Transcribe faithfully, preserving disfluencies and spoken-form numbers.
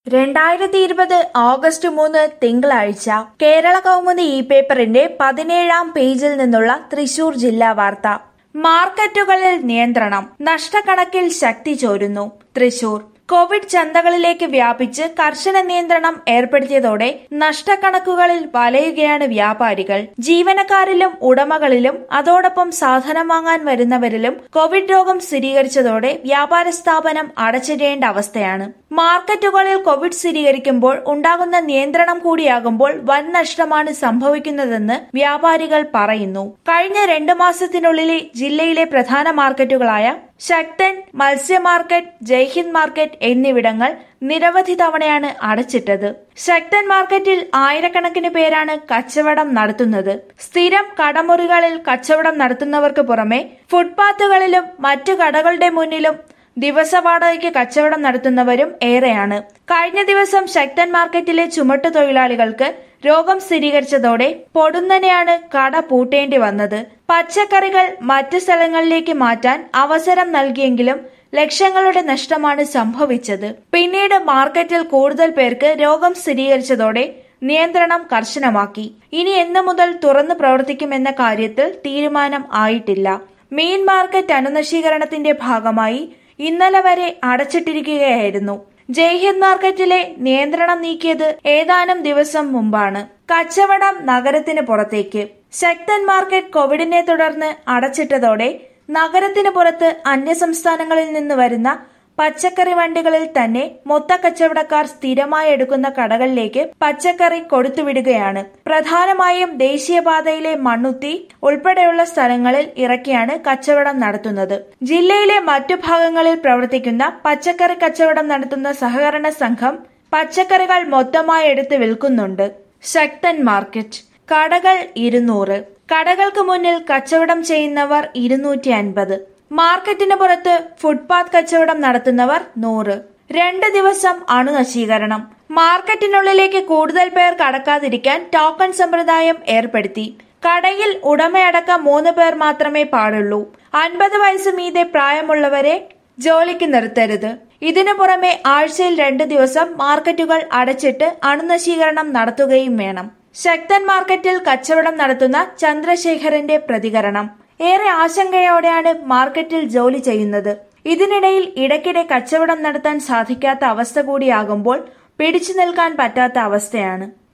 രണ്ടായിരത്തി ഇരുപത് ഓഗസ്റ്റ് മൂന്ന് തിങ്കളാഴ്ച കേരള കൗമുദി ഇ പേപ്പറിന്റെ പതിനേഴാം പേജിൽ നിന്നുള്ള തൃശൂർ ജില്ലാ വാർത്ത. മാർക്കറ്റുകളിൽ നിയന്ത്രണം, നഷ്ടക്കണക്കിൽ ശക്തി ചോരുന്നു. തൃശൂർ കോവിഡ് ചന്തകളിലേക്ക് വ്യാപിച്ച് കർശന നിയന്ത്രണം ഏർപ്പെടുത്തിയതോടെ നഷ്ടക്കണക്കുകളിൽ വലയുകയാണ് വ്യാപാരികൾ. ജീവനക്കാരിലും ഉടമകളിലും അതോടൊപ്പം സാധനം വാങ്ങാൻ വരുന്നവരിലും കോവിഡ് രോഗം സ്ഥിരീകരിച്ചതോടെ വ്യാപാര സ്ഥാപനം അടച്ചിടേണ്ട അവസ്ഥയാണ്. മാർക്കറ്റുകളിൽ കോവിഡ് സ്ഥിരീകരിക്കുമ്പോൾ ഉണ്ടാകുന്ന നിയന്ത്രണം കൂടിയാകുമ്പോൾ വൻ നഷ്ടമാണ് സംഭവിക്കുന്നതെന്ന് വ്യാപാരികൾ പറയുന്നു. കഴിഞ്ഞ രണ്ടു മാസത്തിനുള്ളിൽ ജില്ലയിലെ പ്രധാന മാർക്കറ്റുകളായ ശക്തൻ, മത്സ്യ മാർക്കറ്റ്, ജയ്ഹിന്ദ് മാർക്കറ്റ് എന്നിവിടങ്ങൾ നിരവധി തവണയാണ് അടച്ചിട്ടത്. ശക്തൻ മാർക്കറ്റിൽ ആയിരക്കണക്കിന് പേരാണ് കച്ചവടം നടത്തുന്നത്. സ്ഥിരം കടമുറികളിൽ കച്ചവടം നടത്തുന്നവർക്ക് പുറമെ ഫുട്പാത്തുകളിലും മറ്റു കടകളുടെ മുന്നിലും ദിവസവാടകയ്ക്ക് കച്ചവടം നടത്തുന്നവരും ഏറെയാണ്. കഴിഞ്ഞ ദിവസം ശക്തൻ മാർക്കറ്റിലെ ചുമട്ടു തൊഴിലാളികൾക്ക് രോഗം സ്ഥിരീകരിച്ചതോടെ പൊടുന്നനെയാണ് കട പൂട്ടേണ്ടി വന്നത്. പച്ചക്കറികൾ മറ്റ് സ്ഥലങ്ങളിലേക്ക് മാറ്റാൻ അവസരം നൽകിയെങ്കിലും ലക്ഷങ്ങളുടെ നഷ്ടമാണ് സംഭവിച്ചത്. പിന്നീട് മാർക്കറ്റിൽ കൂടുതൽ പേർക്ക് രോഗം സ്ഥിരീകരിച്ചതോടെ നിയന്ത്രണം കർശനമാക്കി. ഇനി എന്ന് മുതൽ തുറന്നു പ്രവർത്തിക്കുമെന്ന കാര്യത്തിൽ തീരുമാനം ആയിട്ടില്ല. മീൻ മാർക്കറ്റ് അണുനശീകരണത്തിന്റെ ഭാഗമായി ഇന്നലെ വരെ അടച്ചിട്ടിരിക്കുകയായിരുന്നു. ജയ്ഹിന്ദ് മാർക്കറ്റിലെ നിയന്ത്രണം നീക്കിയത് ഏതാനും ദിവസം മുമ്പാണ്. കച്ചവടം നഗരത്തിന് പുറത്തേക്ക്. ശക്തൻ മാർക്കറ്റ് കോവിഡിനെ തുടർന്ന് അടച്ചിട്ടതോടെ നഗരത്തിന് പുറത്ത് അന്യസംസ്ഥാനങ്ങളിൽ നിന്ന് വരുന്ന പച്ചക്കറി വണ്ടികളിൽ തന്നെ മൊത്ത കച്ചവടക്കാർ സ്ഥിരമായി എടുക്കുന്ന കടകളിലേക്ക് പച്ചക്കറി കൊടുത്തുവിടുകയാണ്. പ്രധാനമായും ദേശീയപാതയിലെ മണ്ണുത്തി ഉൾപ്പെടെയുള്ള സ്ഥലങ്ങളിൽ ഇറക്കിയാണ് കച്ചവടം നടത്തുന്നത്. ജില്ലയിലെ മറ്റു ഭാഗങ്ങളിൽ പ്രവർത്തിക്കുന്ന പച്ചക്കറി കച്ചവടം നടത്തുന്ന സഹകരണ സംഘം പച്ചക്കറികൾ മൊത്തമായി എടുത്ത് വിൽക്കുന്നുണ്ട്. ശക്തൻ മാർക്കറ്റ് കടകൾ ഇരുന്നൂറ്. കടകൾക്ക് മുന്നിൽ കച്ചവടം ചെയ്യുന്നവർ ഇരുന്നൂറ്റി അൻപത്. മാർക്കറ്റിന് പുറത്ത് ഫുട്പാത്ത് കച്ചവടം നടത്തുന്നവർ നൂറ്. രണ്ട് ദിവസം അണുനശീകരണം. മാർക്കറ്റിനുള്ളിലേക്ക് കൂടുതൽ പേർ കടക്കാതിരിക്കാൻ ടോക്കൺ സമ്പ്രദായം ഏർപ്പെടുത്തി. കടയിൽ ഉടമയടക്കം മൂന്ന് പേർ മാത്രമേ പാടുള്ളൂ. അൻപത് വയസ്സ് മീതെ പ്രായമുള്ളവരെ ജോലിക്ക് നിർത്തരുത്. ഇതിനു പുറമെ ആഴ്ചയിൽ രണ്ട് ദിവസം മാർക്കറ്റുകൾ അടച്ചിട്ട് അണുനശീകരണം നടത്തുകയും വേണം. ശക്തൻ മാർക്കറ്റിൽ കച്ചവടം നടത്തുന്ന ചന്ദ്രശേഖരന്റെ പ്രതികരണം. ഏറെ ആശങ്കയോടെയാണ് മാർക്കറ്റിൽ ജോലി ചെയ്യുന്നത്. ഇതിനിടയിൽ ഇടയ്ക്കിടെ കച്ചവടം നടത്താൻ സാധിക്കാത്ത അവസ്ഥ കൂടിയാകുമ്പോൾ പിടിച്ചു നിൽക്കാൻ പറ്റാത്ത അവസ്ഥയാണ്.